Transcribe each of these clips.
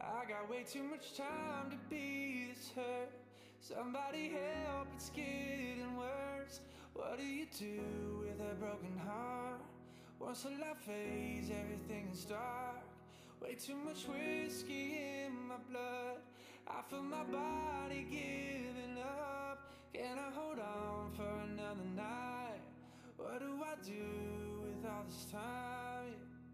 I got way too much time to be this hurt. Somebody help, it's getting worse. What do you do with a broken heart? Once the light fades, everything is dark. Way too much whiskey in my blood. I feel my body giving up. Can I hold on for another night? What do I do with all this time?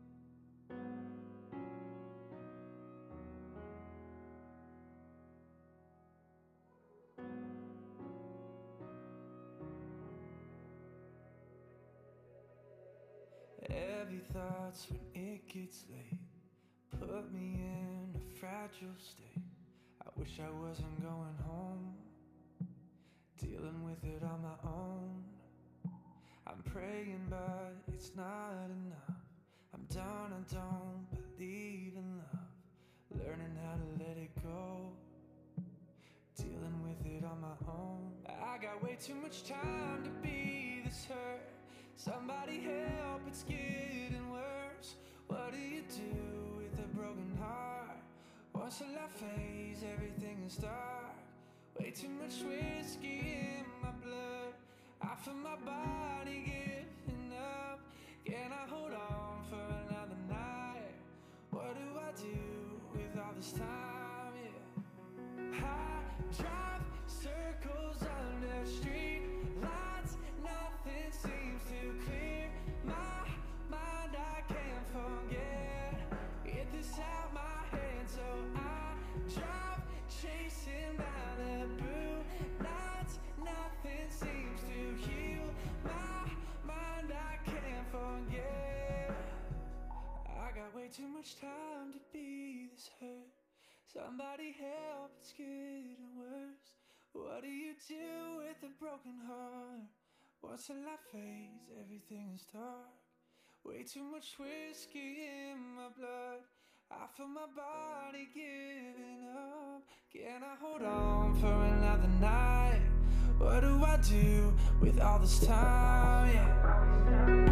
Heavy thoughts when it gets late put me in a fragile state. I wish I wasn't going home, dealing with it on my own. I'm praying but it's not enough. I'm done, I don't believe in love. Learning how to let it go, dealing with it on my own. I got way too much time to be this hurt. Somebody help, it's getting worse. What do you do with a broken heart? Once the light fades, everything is dark. Way too much whiskey in my blood. I feel my body giving up. Can I hold on for another night? What do I do with all this time? Yeah. I drive circles under street lights. Nothing seems to clear my mind. I can't forget. Get this out my head, so I drive chasing Malibu nights. Nothing seems to heal my mind. I can't forget. I got way too much time to be this hurt. Somebody help, it's getting worse. What do you do with a broken heart? Once the light fades, everything is dark. Way too much whiskey in my blood. I feel my body giving up. Can I hold on for another night? What do I do with all this time? Yeah.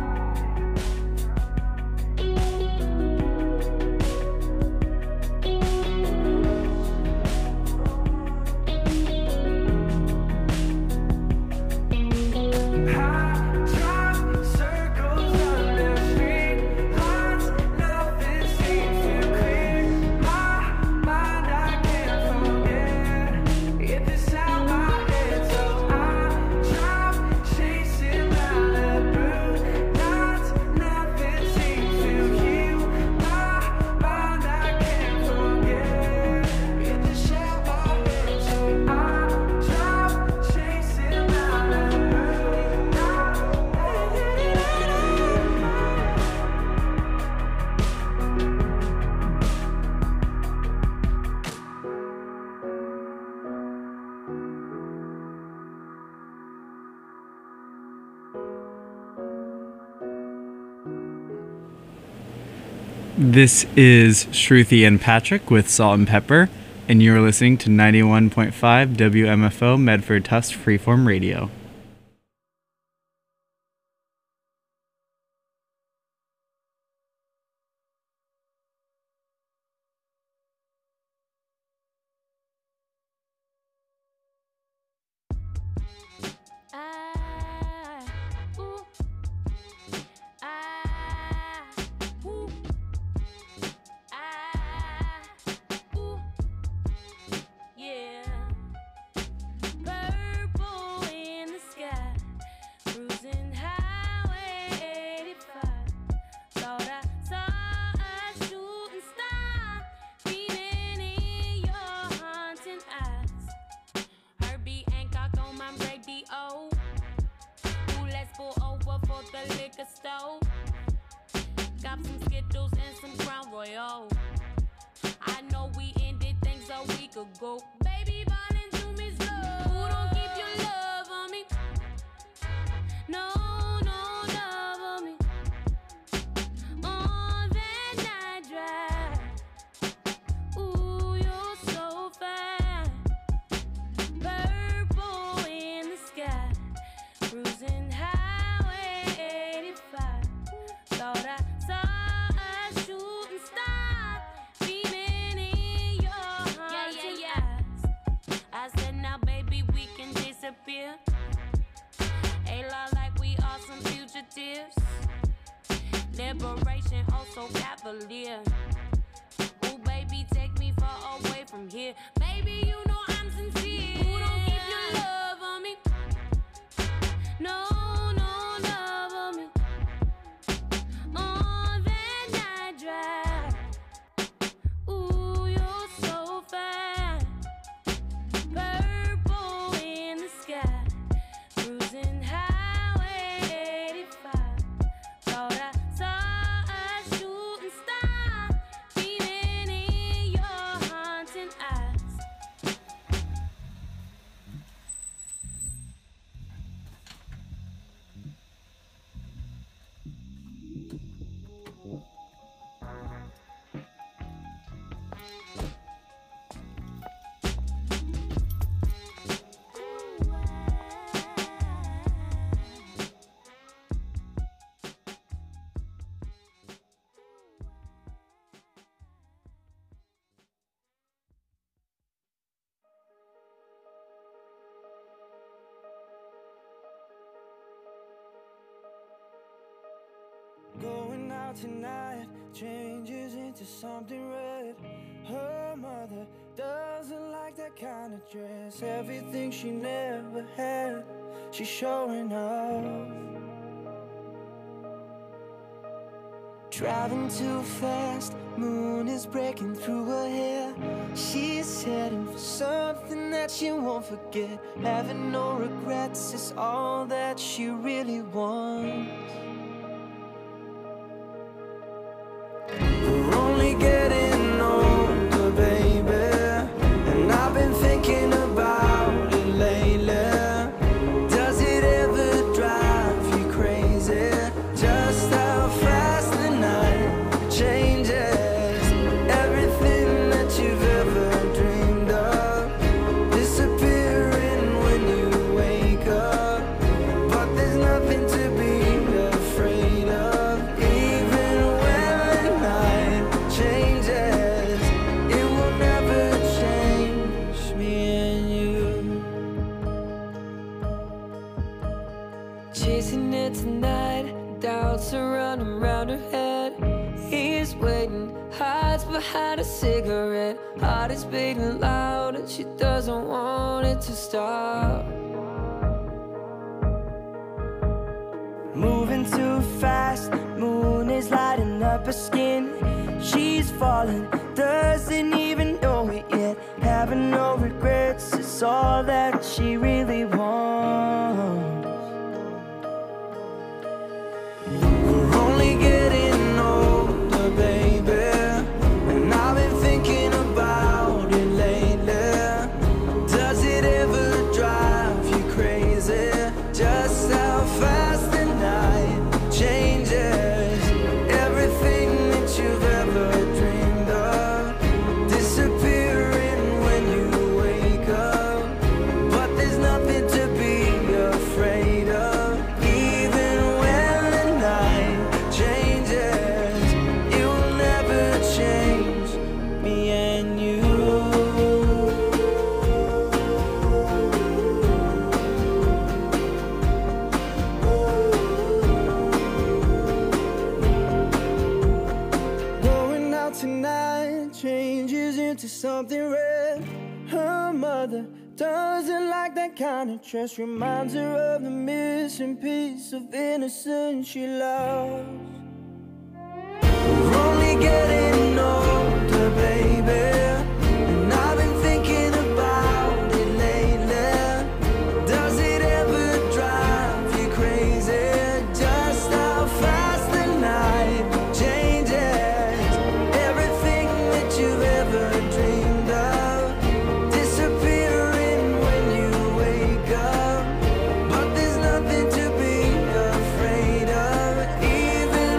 This is Shruti and Patrick with Salt and Pepper, and you're listening to 91.5 WMFO Medford Tust Freeform Radio. Thought I saw a shooting star beaming in separation, oh so cavalier. Ooh, baby, take me far away from here. Baby, you know I'm sincere. Ooh, don't keep your love on me. No, no love on me. On that night drive. Ooh, you're so fine. Purple in the sky. Cruising Highway 85. Thought I saw a shooting star beaming in your haunting eyes. Going out tonight changes into something red. Her mother doesn't like that kind of dress. Everything she never had, she's showing off. Driving too fast, moon is breaking through her hair. She's heading for something that she won't forget. Having no regrets is all that she really wants. We're only getting older, baby, and I've been thinking about it lately. Does it ever drive you crazy? Just how fast the night changes. Everything that you've ever dreamed of disappearing when you wake up. But there's nothing to be afraid of. Even when the night changes, it will never change me and you. Chasing it tonight, doubts are running around her head. He's waiting, hides behind a cigarette. Heart is beating loud and she doesn't want it to stop. Moving too fast, moon is lighting up her skin. She's falling, doesn't even know it yet. Having no regrets is all that she really wants. We're only getting older, baby, and I've been thinking about it lately. Does it ever drive you crazy? Just how fast the night changes. Everything that you've ever dreamed of disappearing when you wake up. But there's nothing to be afraid of. Even when the night changes, it will never change me and you. Going out tonight changes into something red. Her mother doesn't like that kind of dress. Reminds her of the missing piece of innocence she lost. We're only getting older, baby, and I've been thinking about it lately. Does it ever drive you crazy? Just how fast the night changes. Everything that you've ever dreamed of disappearing when you wake up. But there's nothing to be afraid of. Even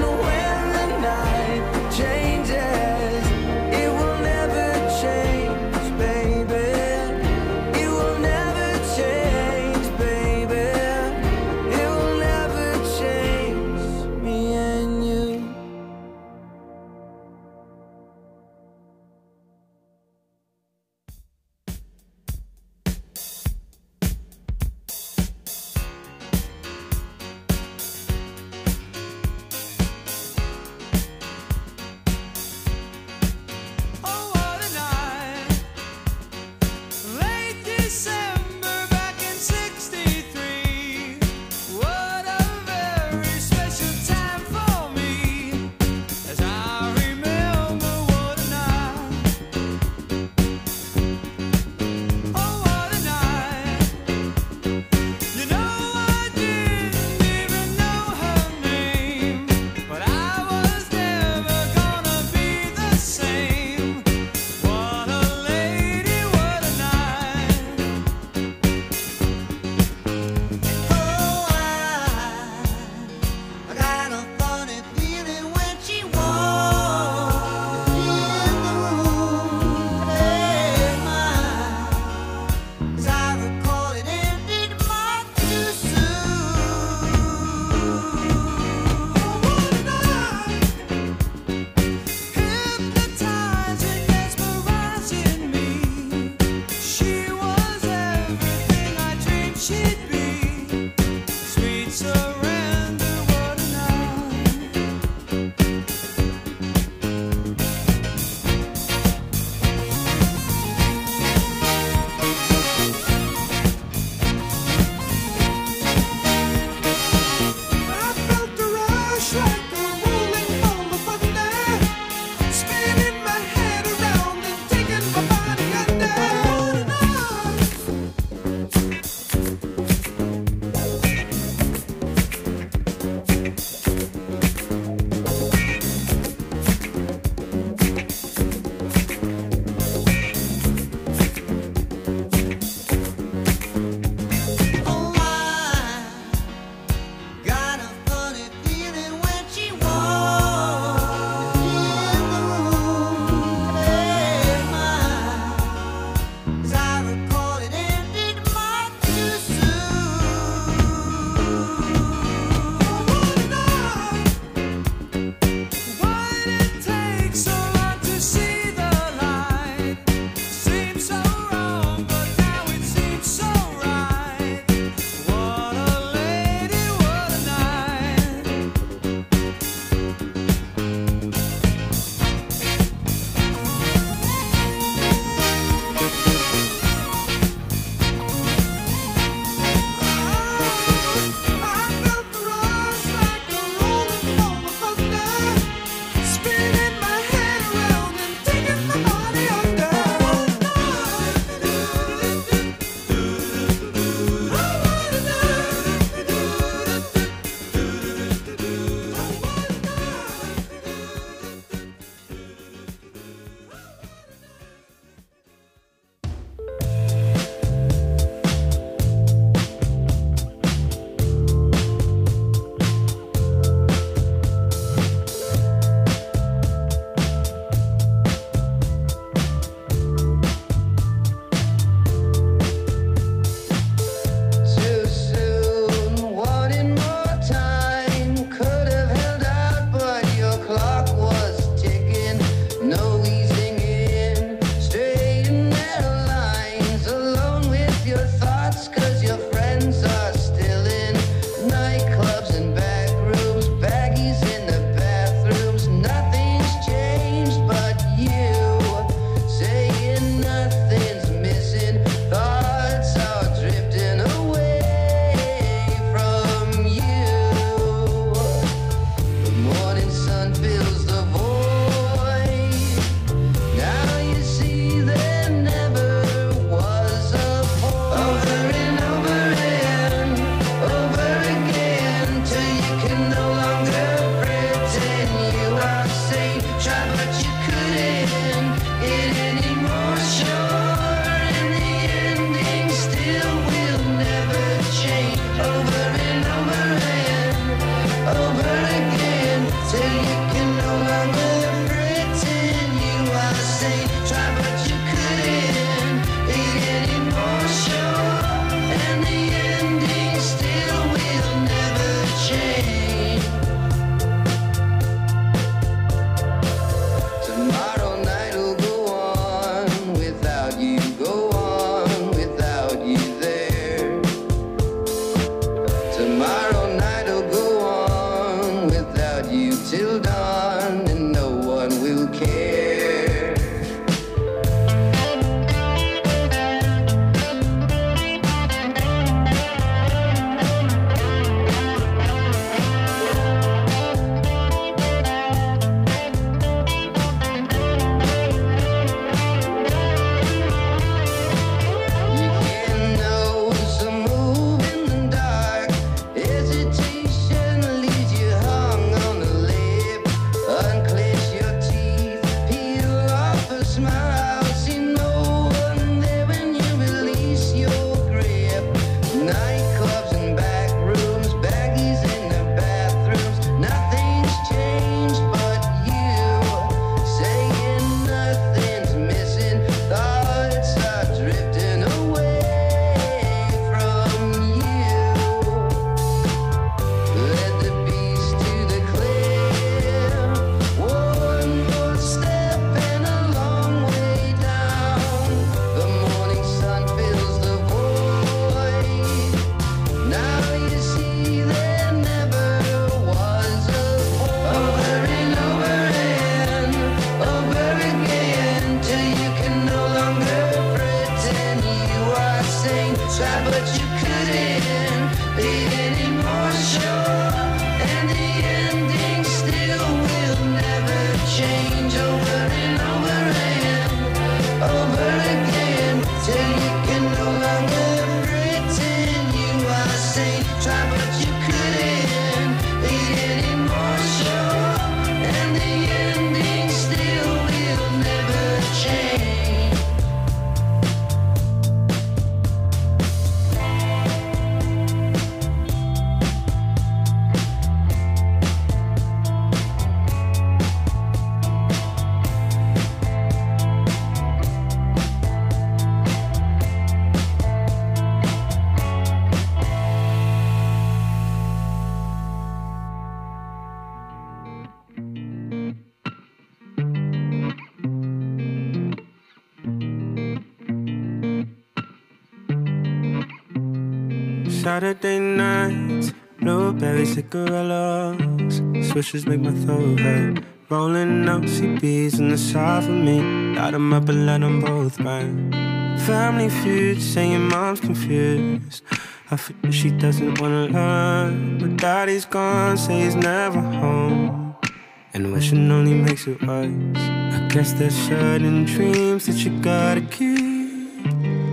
Saturday nights, blueberry cigarillos, swishes make my throat hurt. Rolling up CBs in the side for me, light them up and let them both burn. Family feud, saying mom's confused. I feel she doesn't wanna learn, but daddy's gone, say he's never home. And wishing only makes it worse. I guess there's certain dreams that you gotta keep,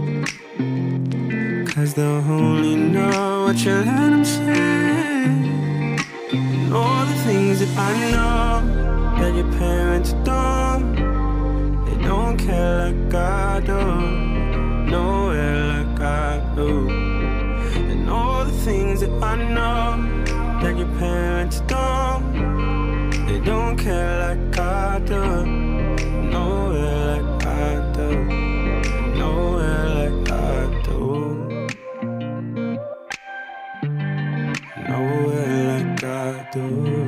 'cause they'll only know what you let them say. And all the things that I know that your parents don't, they don't care like I do, nowhere like I do. And all the things that I know that your parents don't, they don't care like I do, nowhere like I do, nowhere like I do, nowhere like I do.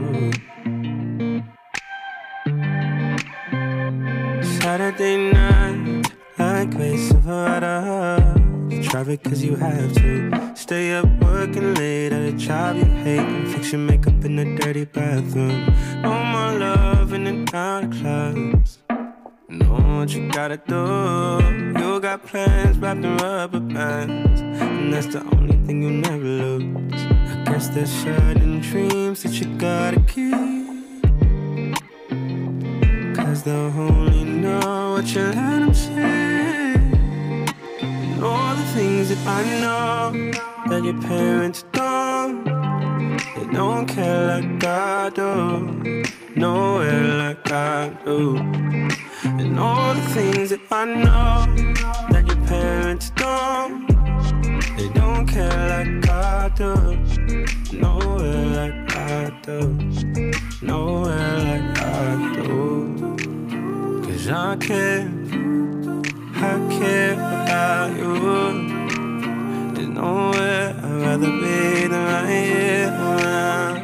Saturday night, like Ray Silverado, you traffic 'cause you have to. Stay up working late at a job you hate and fix your makeup in a dirty bathroom. No more love in and out of clubs. Know what you gotta do. You got plans wrapped in rubber bands, and that's the only thing you'll never lose. I guess there's certain dreams that you gotta keep, 'cause they'll only know what you let them say. And all the things that I know that your parents don't, they don't care like I do, nowhere like I do. And all the things that I know that your parents don't, they don't care like I do, nowhere like I do, nowhere like I do. 'Cause I care about you. There's nowhere I'd rather be than right here around.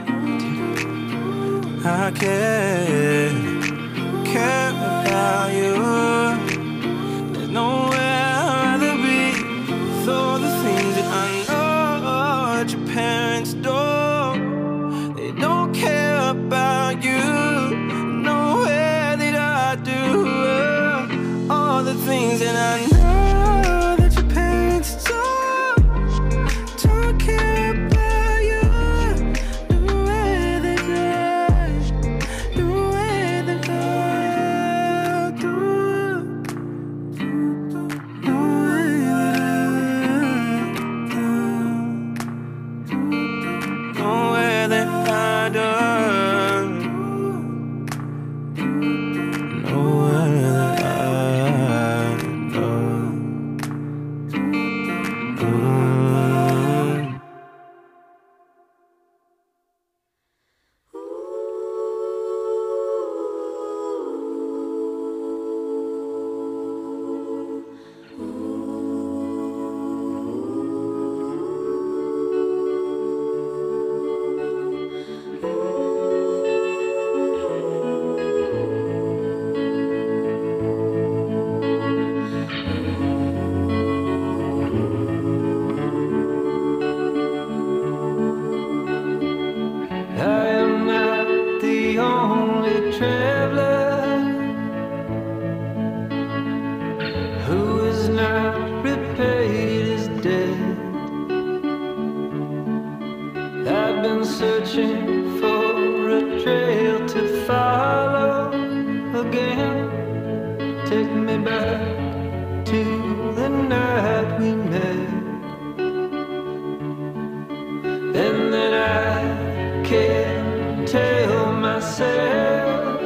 I care about you. There's nowhere I'd rather be with all the things that I know that your parents don't. They don't care about you, nowhere that I do. All the things that I know that your parents don't care about you, nowhere that I do, nowhere that I do, nowhere that I do, nowhere that I do. I am not the only traveler who is not repaid his debt. I've been searching for a trail to follow again. Take me back to the night we met, and then I can't tell myself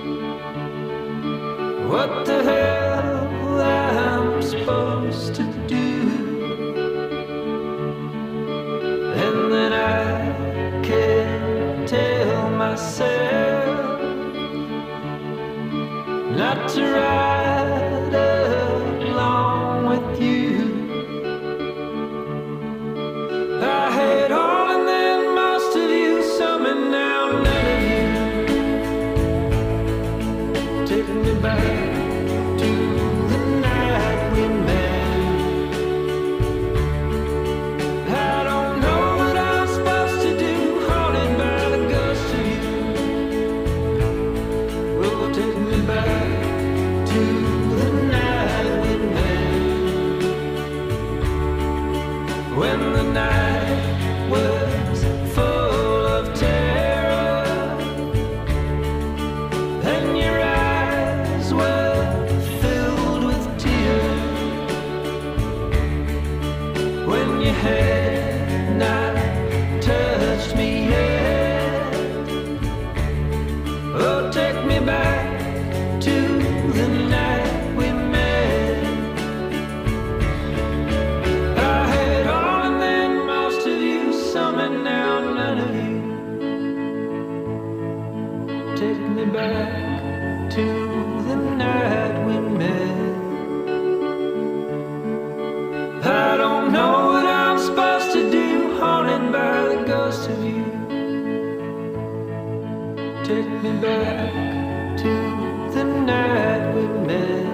what the hell I'm supposed to do. And then I can't tell myself not to ride along with you. I had all and then most of you, some and now none of you. Taking me back to the night we met. I don't Take me back to the night we met. I had all and then most of you, some and now none of you. Take me back to the night we met. I don't know what I'm supposed to do, haunted by the ghost of you. Take me back to the night we met.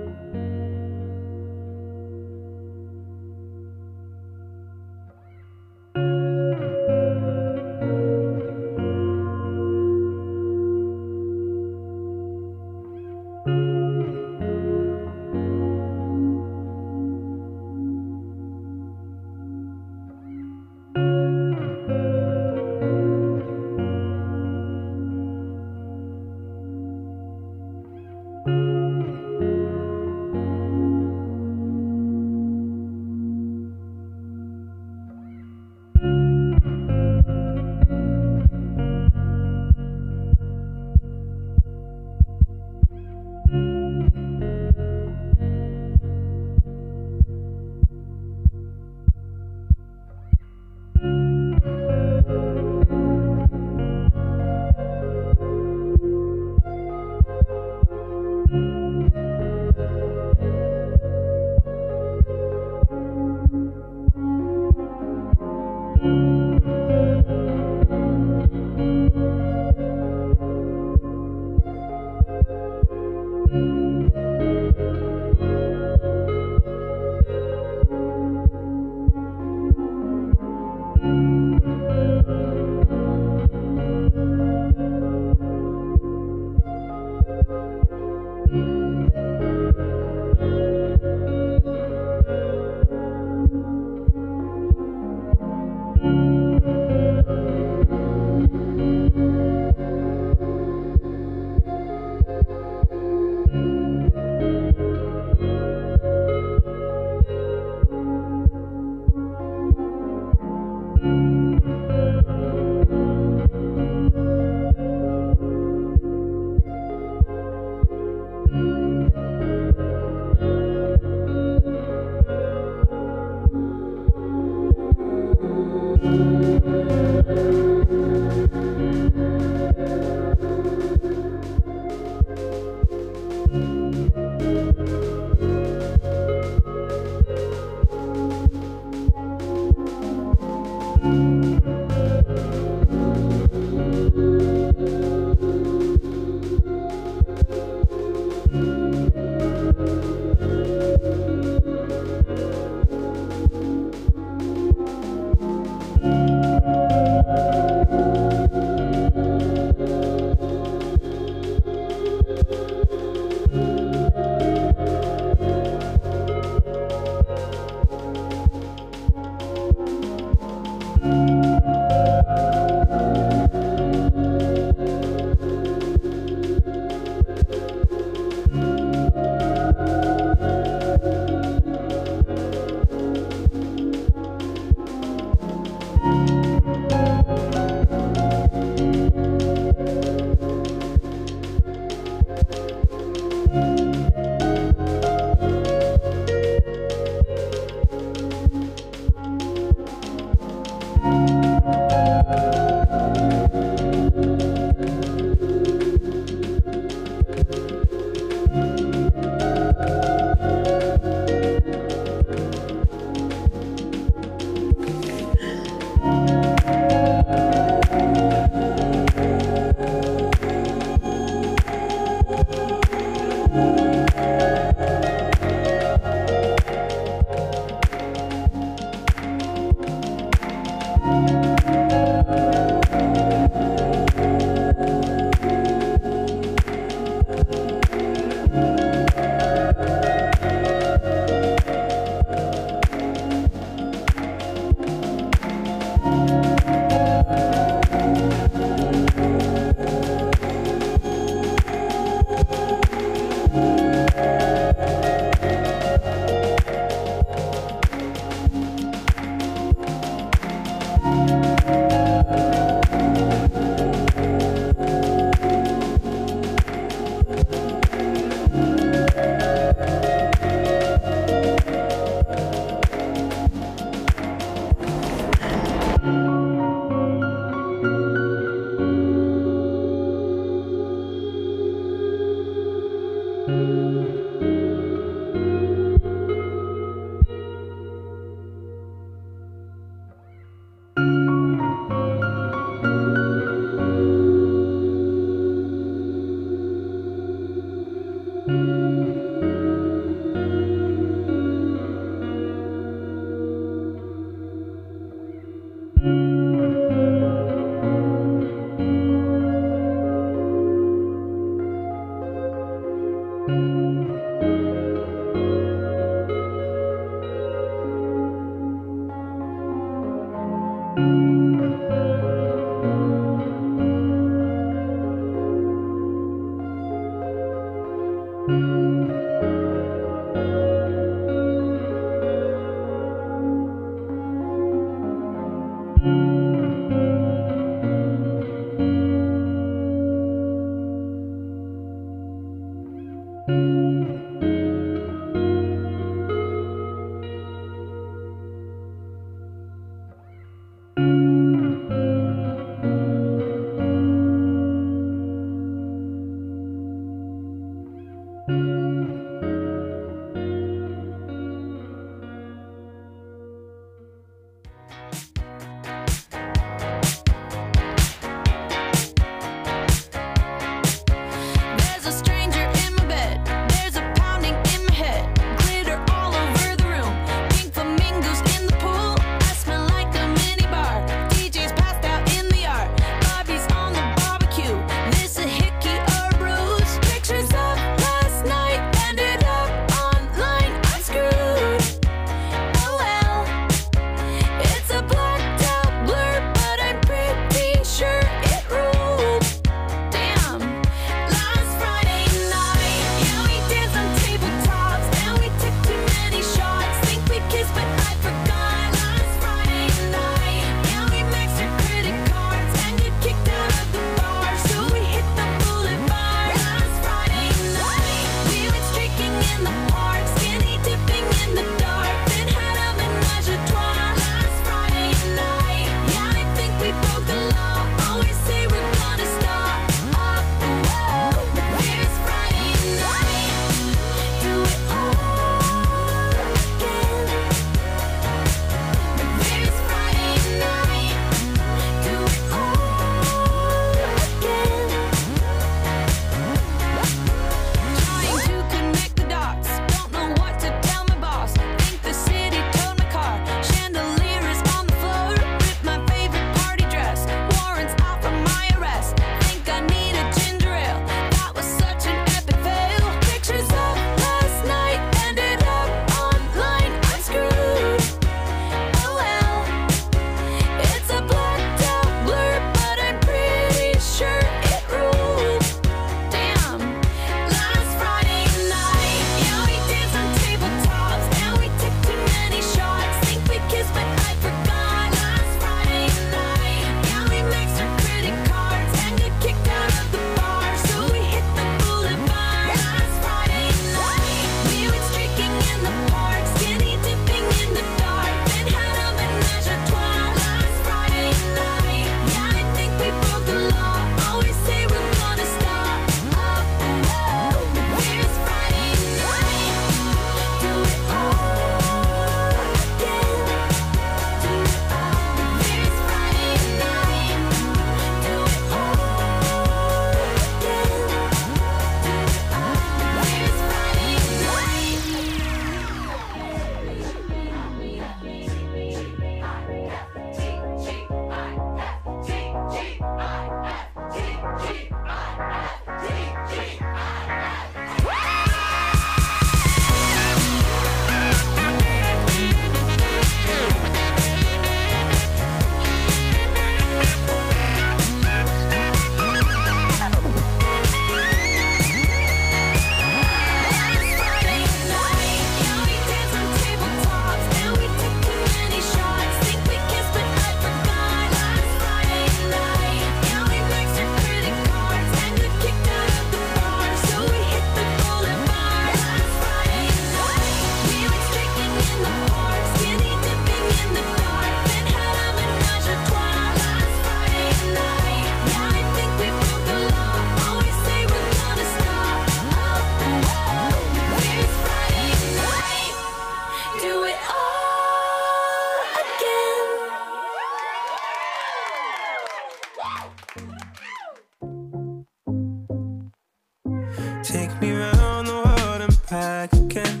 again.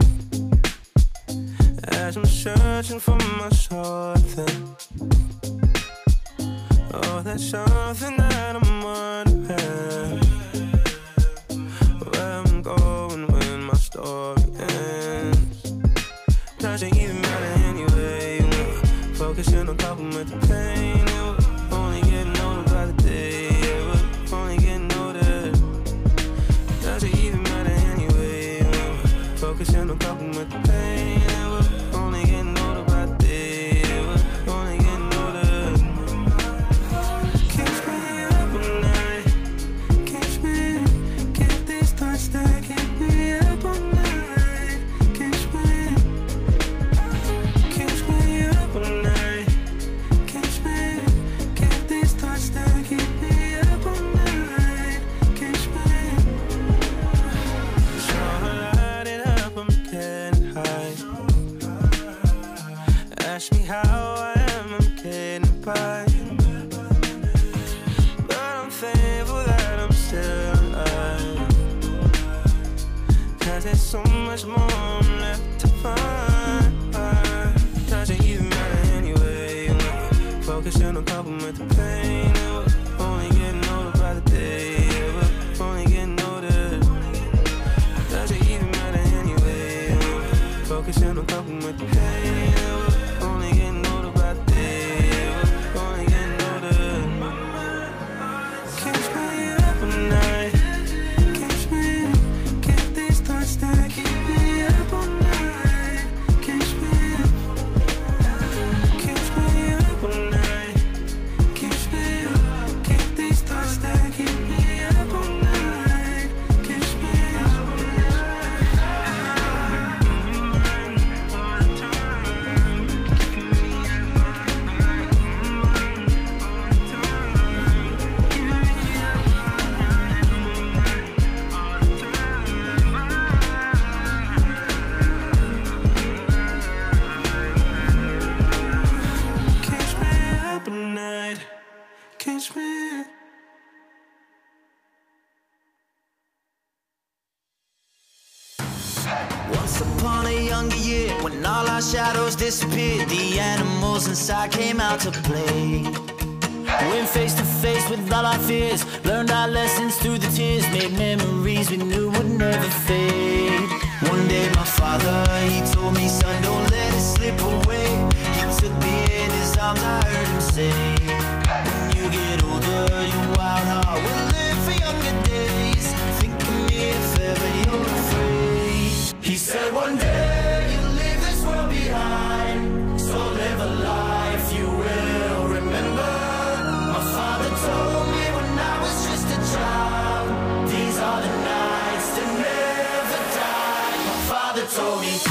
As I'm searching for my something. Oh, that's something that I'm wondering where I'm going when my story ends. Doesn't even matter anyway. Focusing on coping with the pain. We're only getting older by the day. We're only getting older. Doesn't even matter anyway. Focusing on coping with the pain. We're only getting older by the day. We're only getting older. Keeps me up all night. Keeps me, get these thoughts that keep me up all night. Keeps me up all night. Keeps me, get these thoughts that keep me up all night. Keeps me. So I light it up, I'm getting high. Ask me how I am, I'm getting by. But I'm thankful that I'm still alive. 'Cause there's so much more left to find. Doesn't even matter anyway. Focusing on coping with the pain. We're only getting older by the day. We're only getting older. Doesn't even matter anyway. Focusing on coping with the pain. We're only getting older by the day. We're only getting older. Keeps me up all night. Keeps me, get these thoughts that keep me up all night. Keeps me up all night. Keeps me, get these thoughts that keep me up all night. Keeps me up all night. Keeps me. Once upon a younger year, when all our shadows disappeared, the animals inside came out to play. Went face to face with all our fears, learned our lessons through the tears, made memories we knew would never fade. One day my father, he told me, son, don't let it slip away. He took me in his arms, I heard him say, when you get older, your wild heart will live for younger days. Think of me if ever you're afraid. He said one day you'll leave this world behind, so live a life you will remember. My father told me when I was just a child, these are the nights that never die. My father told me.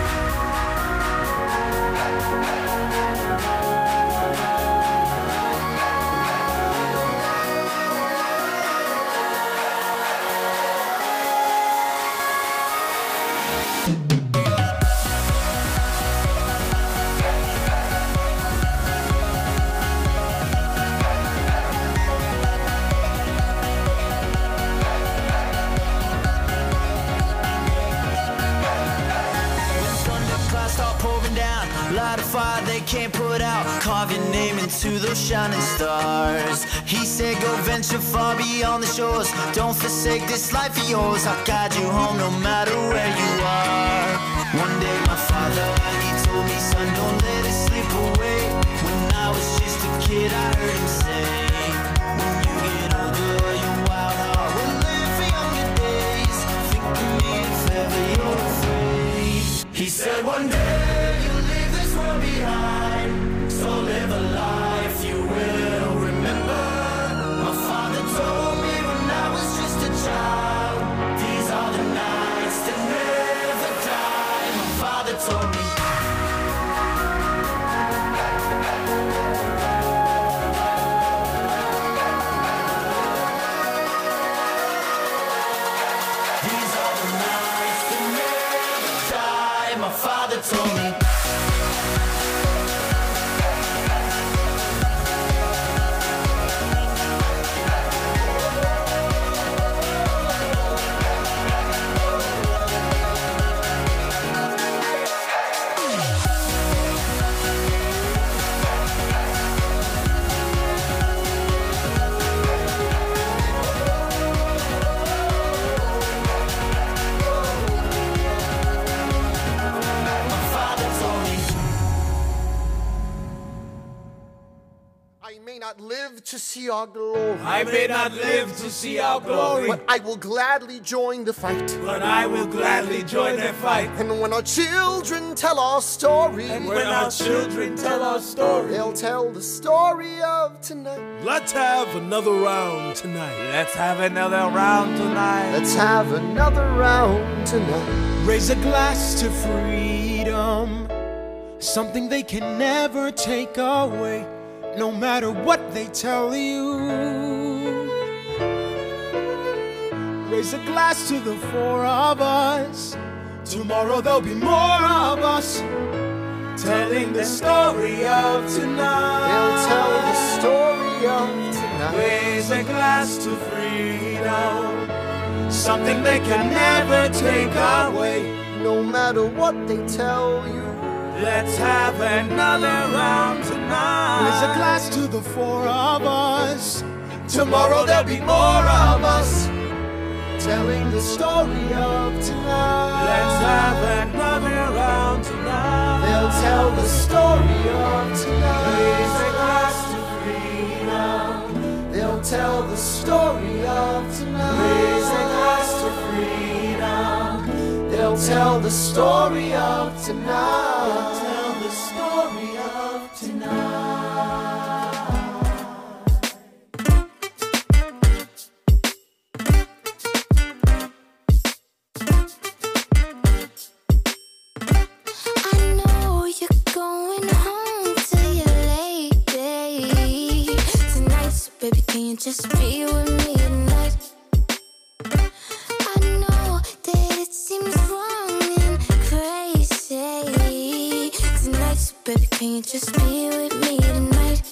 Light a fire they can't put out, carve your name into those shining stars. He said go venture far beyond the shores, don't forsake this life of yours. I'll guide you home no matter where you are. One day my father, he told me, son, don't let it slip away. When I was just a kid I heard him say, when you get older your wild heart will live for younger days. Think of me if ever you're afraid. He said one day you'll leave this world behind, so live a life you will remember. My father told me when I was just a child, these are the nights that never not live to see our glory. I may not live to see our glory. But I will gladly join the fight. But I will gladly join the fight. And when our children tell our story. And when our children tell our story. They'll tell the story of tonight. Let's have another round tonight. Let's have another round tonight. Let's have another round tonight. Raise a glass to freedom, something they can never take away, no matter what they tell you. Raise a glass to the four of us. Tomorrow there'll be more of us, telling the story of tonight. They'll tell the story of tonight. Raise a glass to freedom, something they can never take away, no matter what they tell you. Let's have another round tonight. Raise a glass to the four of us. Tomorrow there'll be more of us, telling the story of tonight. Let's have another round tonight. They'll tell the story of tonight. Raise a glass to freedom. They'll tell the story of tonight. Raise a glass to freedom. They'll tell the story of tonight. They'll tell the story of tonight. Just be with me tonight. I know that it seems wrong and crazy tonight, so baby, can you just be with me tonight?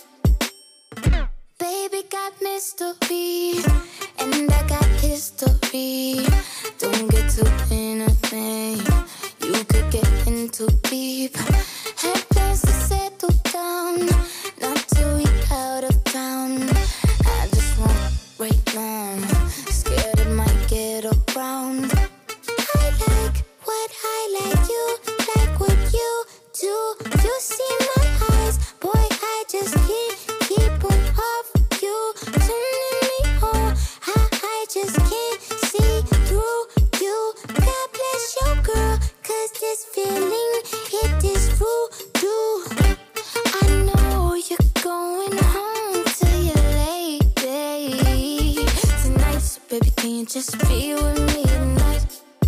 Baby got mystery, and I got history. Don't get too innocent, you could get in too deep. Had plans to settle down, not till we out of town. Right now, scared it might get around. I like what I like, you like what you do. You see my eyes, boy, I just can't keep them off you. Turning me on, I just can't see through you. God bless your girl, cause this feeling, it is voodoo. I know you're going home to your lady. Baby, can you just be with me tonight?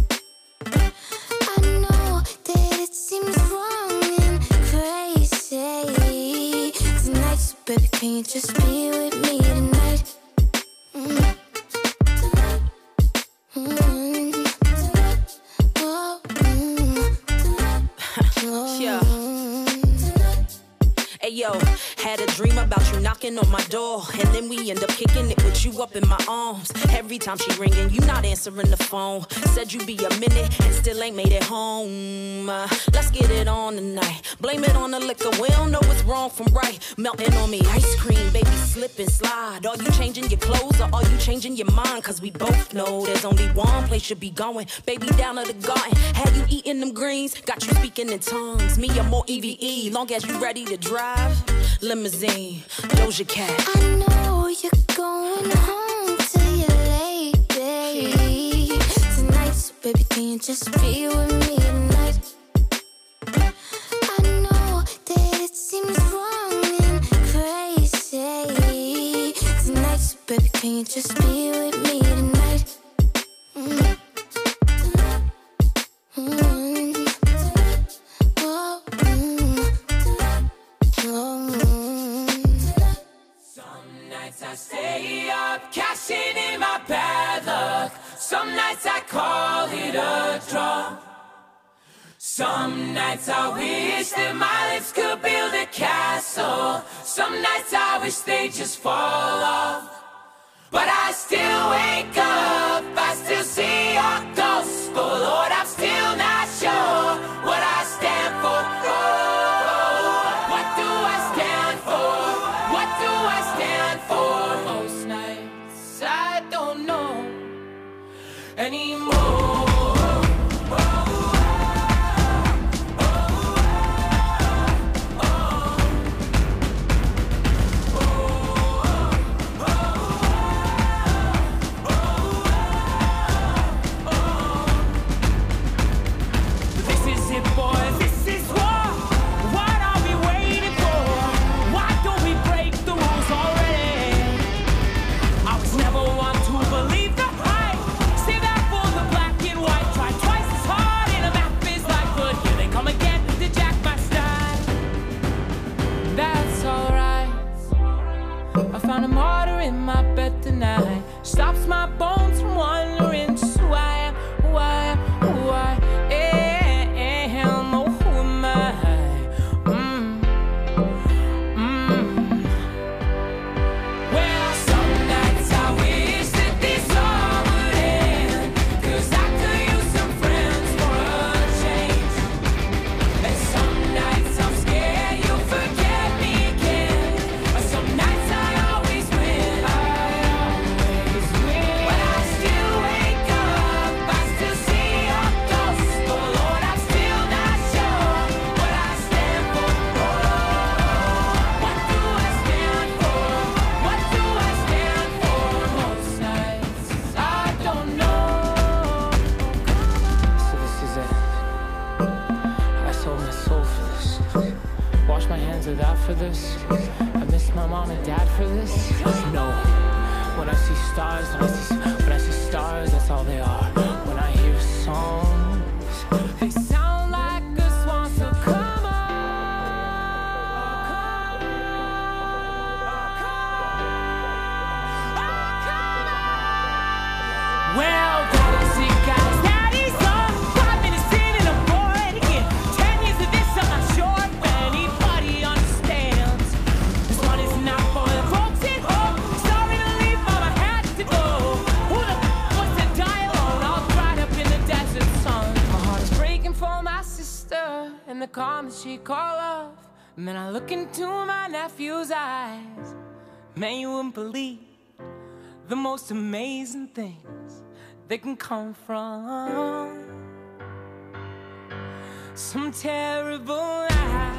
I know that it seems wrong and crazy tonight, so baby, can you just be with me tonight? Tonight. Yeah. Hey yo, had a dream about you knocking on my door, and then we end up kicking it with you up in my arms. Every time she ringing, you not answering the phone. Said you be a minute and still ain't made it home. Let's get it on tonight. Blame it on the liquor, we don't know what's wrong from right. Melting on me, ice cream, baby, slip and slide. Are you changing your clothes or are you changing your mind? Cause we both know there's only one place you be going. Baby, down to the garden, had you eating them greens? Got you speaking in tongues, me I'm more EVE. Long as you ready to drive. Limousine, Doja Cat. I know you're going home to your lady tonight, so baby, can you just be with me tonight? I know that it seems wrong and crazy tonight, so baby, can you just be with me tonight? I stay up, cashing in my bad luck. Some nights I call it a draw. Some nights I wish that my lips could build a castle. Some nights I wish they just fall off. But I still wake up, I still see your ghost. Oh Lord, I'm still not sure what I stand for. Oh, what do I stand for? What do I stand for? Most nights I don't know anymore. to that for this. I miss my mom and dad for this. No, when I see stars, when I see stars, that's all they are. When I hear songs, they sound like a swan, so come on. Well, daddy, see, guys, daddy's on 5 minutes in and I'm bored again. 10 years of this, I'm not sure if anybody understands. This one is not for the folks at home. Sorry to leave, mom, I had to go. Who the wants to die alone, all dried up in the desert sun? My heart is breaking for my sister and the calm that she called love. And then I look into my nephew's eyes. Man, you wouldn't believe the most amazing things that can come from some terrible lie.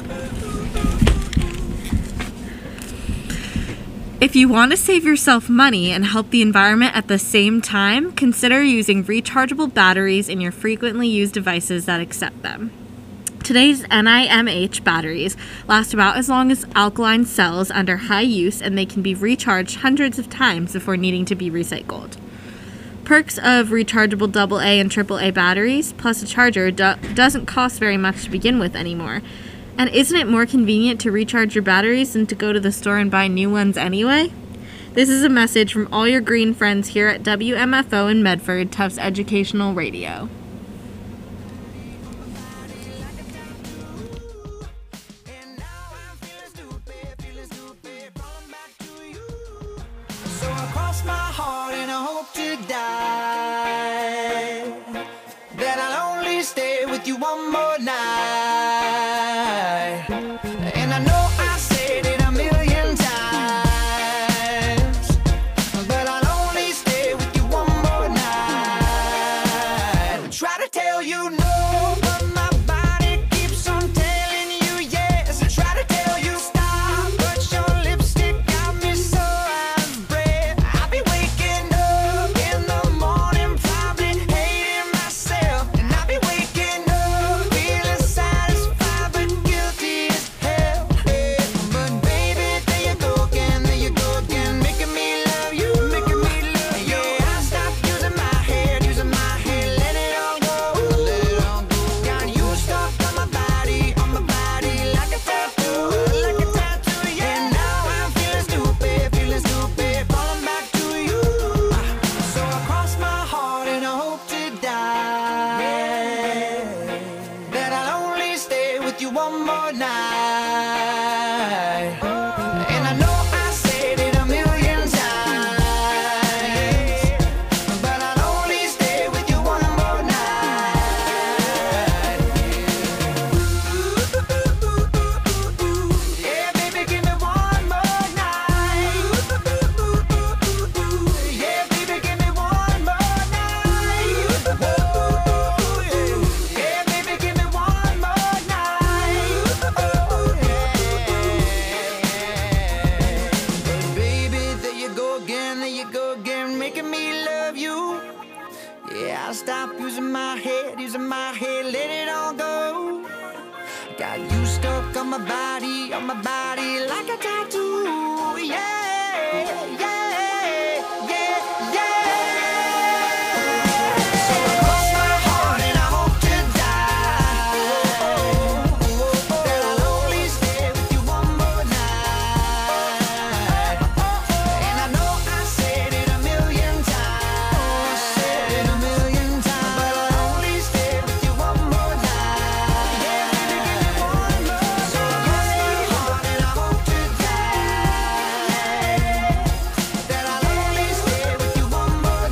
If you want to save yourself money and help the environment at the same time, consider using rechargeable batteries in your frequently used devices that accept them. Today's NiMH batteries last about as long as alkaline cells under high use, and they can be recharged hundreds of times before needing to be recycled. Perks of rechargeable AA and AAA batteries plus a charger doesn't cost very much to begin with anymore. And isn't it more convenient to recharge your batteries than to go to the store and buy new ones anyway? This is a message from all your green friends here at WMFO in Medford, Tufts Educational Radio. So I cross my heart and I hope to die, that I'll only stay with you one more night. And I know I said it a million times, but I'll only stay with you one more night. Try to tell you no, but my body keeps on telling you yes. I try to tell you stop, but your lipstick got me so out of breath. I'll be waking up in the morning, probably hating myself. And I'll be waking up feeling satisfied but guilty as hell. But baby, there you go again, making me love you, making me love you. Yeah, I stopped using my head, let it all go, let it all go. Got you stuck on my body like a tattoo, yeah. And now I'm feeling stupid, falling back to you. So I cross my heart and I hope to die, that I'll only stay with you one more night. And I know I said it a million times, but I'll only stay with you one more night. Yeah, baby, give me one more night. Yeah, baby, give me one more night. Yeah, baby, give me one more night. Baby, there you go again, making me love you. Yeah, I'll stop using my head, let it all go. Got you stuck on my body like a tattoo, yeah, yeah, yeah, yeah. So I cross my heart and I hope to die, that I'll only stay with you one more night. And I know I said it a million times, but I'll only stay with you one more night. Yeah, baby, give me one more. So I cross my heart and I hope to die, that I'll only stay with you one more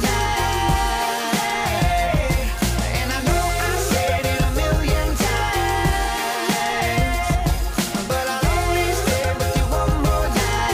night. And I know I said it a million times, but I'll only stay with you one more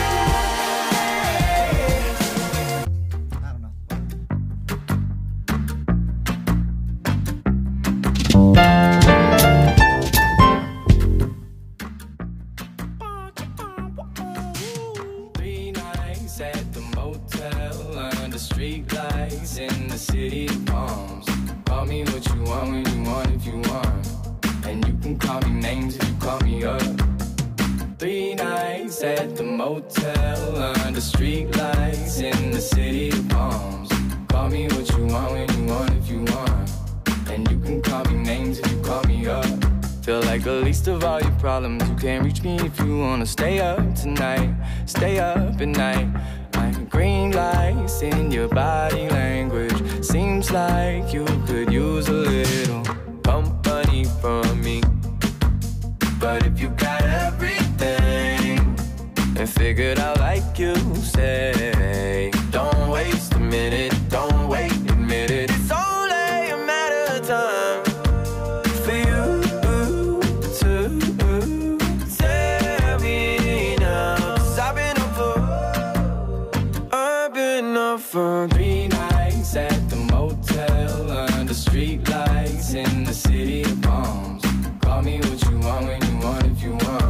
Three nights at the motel under street lights in the city of palms. Call me what you want when you want if you want, and you can call me names if you call me up. 3 nights at the motel under street lights in the city of palms. Call me what you want when you want if you want, and you can call me names if you call me up. Feel like the least of all your problems. You can't reach me if you wanna stay up tonight, stay up at night. Like green lights in your body language. Seems like you could use a little company from me. But if you got everything and figured out like you say, don't waste a minute, don't wait, admit it. It's only a matter of time for you to tell me now. 'Cause I've been up for 3 nights at the motel under street lights in the city of palms. Call me what you want when you want if you want,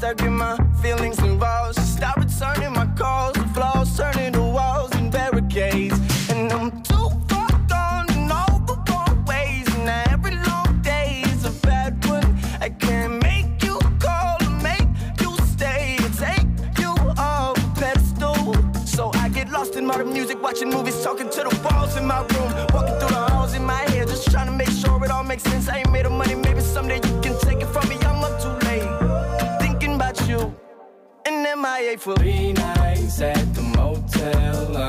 her get my feelings involved. She stopped returning my calls, the flaws turning to walls and barricades. And I'm too far gone in all the wrong ways. And every long day is a bad one. I can't make you call or make you stay or take you off a pedestal. So I get lost in modern music, watching movies, talking to the walls in my room, walking through the halls in my head, just trying to make sure it all makes sense. I ain't made of money, maybe someday you can take it from me. I'm up too late, thinking about you. And MIA for 3 nights at the motel